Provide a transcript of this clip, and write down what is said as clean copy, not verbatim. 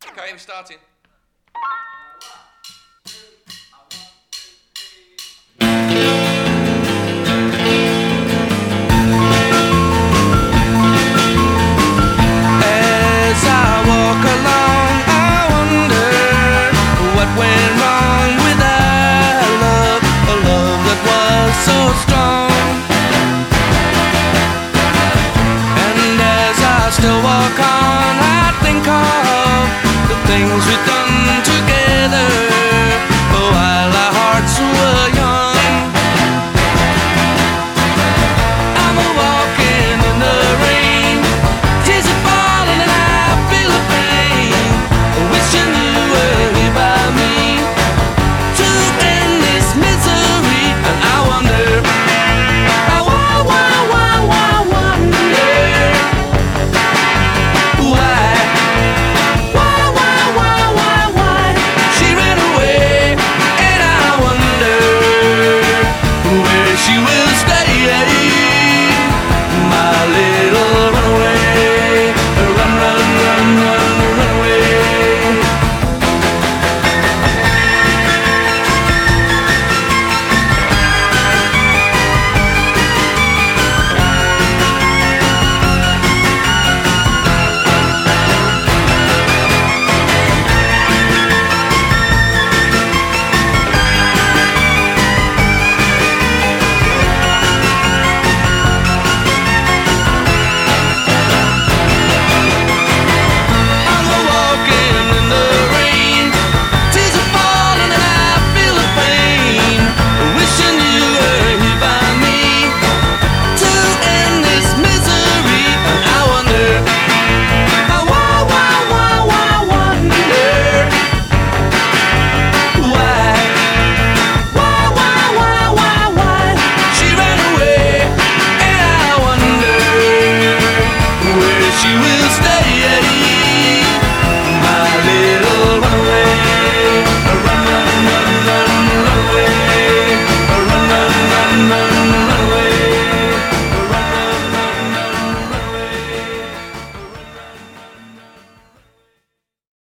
Okay, we're starting. As I walk along, I wonder what went wrong with our love, a love that was so strong. And as I still walk on, I think of the things we